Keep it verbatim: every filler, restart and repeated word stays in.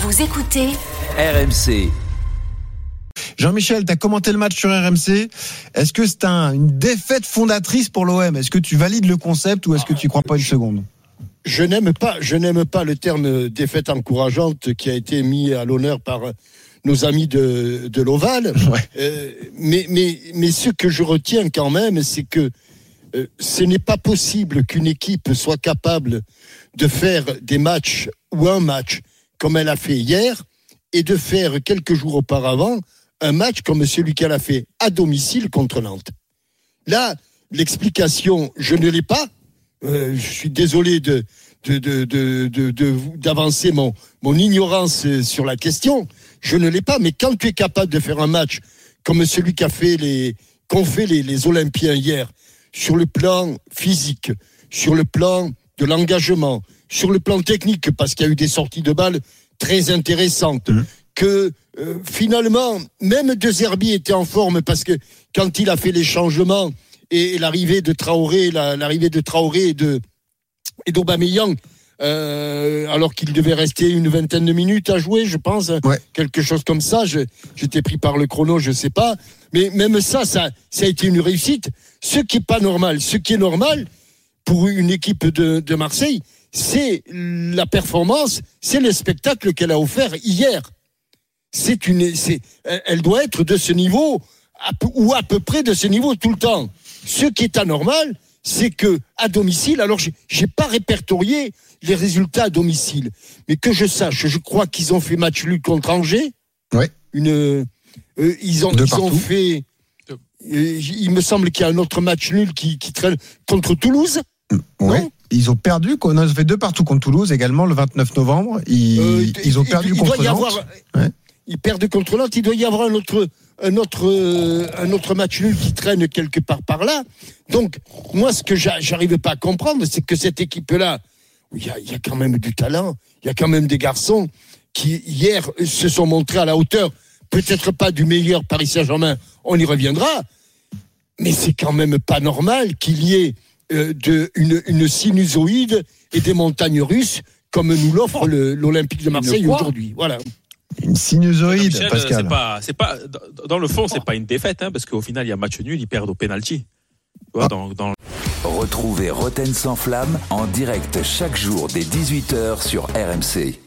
Vous écoutez R M C. Jean-Michel, tu as commenté le match sur R M C. Est-ce que c'est un, une défaite fondatrice pour l'O M ? Est-ce que tu valides le concept ou est-ce que tu n'y crois pas une seconde ? Je n'aime pas, je n'aime pas le terme défaite encourageante qui a été mis à l'honneur par nos amis de, de l'Oval. Ouais. Euh, mais, mais, mais ce que je retiens quand même, c'est que euh, ce n'est pas possible qu'une équipe soit capable de faire des matchs ou un match comme elle a fait hier et de faire quelques jours auparavant un match comme celui qu'elle a fait à domicile contre Nantes. Là, l'explication, je ne l'ai pas. Euh, je suis désolé de, de, de, de, de, de, d'avancer mon, mon ignorance sur la question. Je ne l'ai pas. Mais quand tu es capable de faire un match comme celui qu'a fait les, qu'ont fait les, les Olympiens hier, sur le plan physique, sur le plan de l'engagement, sur le plan technique, parce qu'il y a eu des sorties de balles très intéressantes, mmh. que euh, finalement, même De Zerbi était en forme, parce que quand il a fait les changements, et, et l'arrivée de Traoré, la, l'arrivée de Traoré et de et d'Aubameyang, euh, alors qu'il devait rester une vingtaine de minutes à jouer, je pense, ouais. quelque chose comme ça. Je, j'étais pris par le chrono, je sais pas. Mais même ça, ça, ça a été une réussite. Ce qui est pas normal, ce qui est normal pour une équipe de, de Marseille, c'est la performance, c'est le spectacle qu'elle a offert hier. C'est une, c'est, elle doit être de ce niveau à, ou à peu près de ce niveau tout le temps. Ce qui est anormal, c'est que à domicile, alors j'ai, j'ai pas répertorié les résultats à domicile, mais que je sache, je crois qu'ils ont fait match nul contre Angers. Ouais. Une, euh, ils ont, de ils partout. ont fait. Euh, il me semble qu'il y a un autre match nul qui, qui traîne contre Toulouse. Ouais. Non ils ont perdu. Ils ont fait deux partout contre Toulouse également le vingt-neuf novembre. Ils, euh, ils ont perdu il, contre il doit y Nantes. Avoir, ouais. Ils perdent contre Nantes. Il doit y avoir un autre. Un autre, euh, un autre match nul qui traîne quelque part par là. Donc, moi, ce que j'a, j'arrive pas à comprendre, c'est que cette équipe-là, il y a, il y a quand même du talent, il y a quand même des garçons qui, hier, se sont montrés à la hauteur, peut-être pas du meilleur Paris Saint-Germain, on y reviendra, mais c'est quand même pas normal qu'il y ait euh, de, une, une sinusoïde et des montagnes russes comme nous l'offre le, l'Olympique de Marseille aujourd'hui. Voilà. Une sinusoïde, Michel, Pascal. C'est pas, c'est pas, dans le fond, c'est pas une défaite, hein, parce qu'au final, il y a match nul, ils perdent au pénalty. Tu vois, ah. dans, dans... Retrouvez Roten sans flamme en direct chaque jour dès dix-huit heures sur R M C.